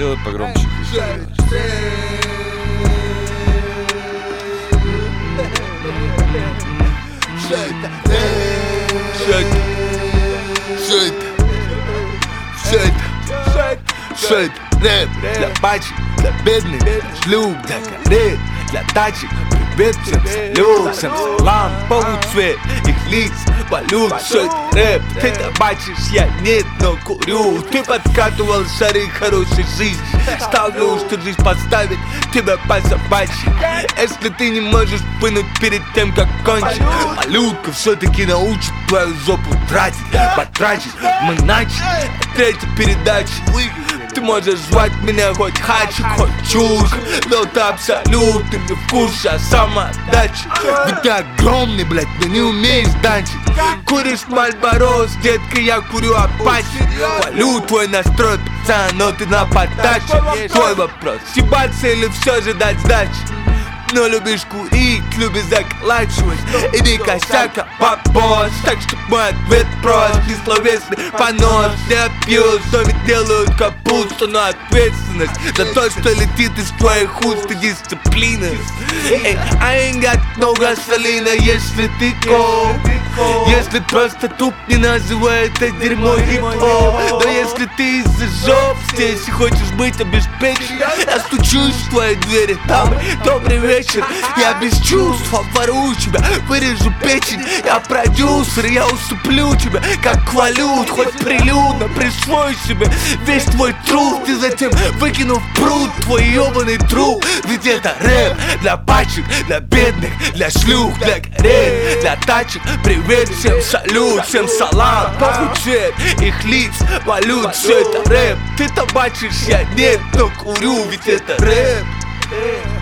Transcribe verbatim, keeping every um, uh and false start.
Сделай погромче. Что это? Что это? Что это? Что это? Что это? Рэп для пачек, для бедных, для шлюп, для карет, для тачек. Привет всем, салют, всем салам, полуцвет их лиц, валют. Что это рэп? Ты это бачишь, я нет, но курю. Ты подкатывал шары хорошей жизни. Ставлю, что жизнь поставит тебя по собачьи. Если ты не можешь пынуть перед тем, как кончить, малютка все-таки научит твою жопу тратить. Потратить мы начали третья передача. Ты можешь звать меня хоть хачик, хоть чушь, но ты абсолютно не в курсе, а самоотдача. Ведь ты огромный, блядь, но не умеешь данчить. Куришь Мальборо, детка, я курю Апачи. Хвалю твой настрой, пацан, но ты на подаче. Твой вопрос, съебаться или все же дать сдачи? Но любишь курить, любишь заколачивать и не косяка попост. Так что мой ответ прост, бессловесный понос. Я пью, что ведь делают капусту, но ответственность за то, что летит из твоих уст, и дисциплина. Эй, I ain't got no gasolina, если ты коп. Если просто туп, не называй это дерьмо хип-хоп. Но если ты из-за жоп здесь и хочешь быть обеспечен, я стучусь в твои двери, там добрый вечер. Я без чувств обворую тебя, вырежу печень. Я продюсер, я уступлю тебя, как валют. Хоть прилюдно присвой себе весь твой труд, и затем выкину в пруд твой ебаный труп. Ведь это рэп для пачек, для бедных, для шлюх, для карет, для тачек. Привет всем, салют, всем салам, похуй цвет их лиц, валют. Все это рэп, ты табачишь, я нет, но курю, ведь это рэп.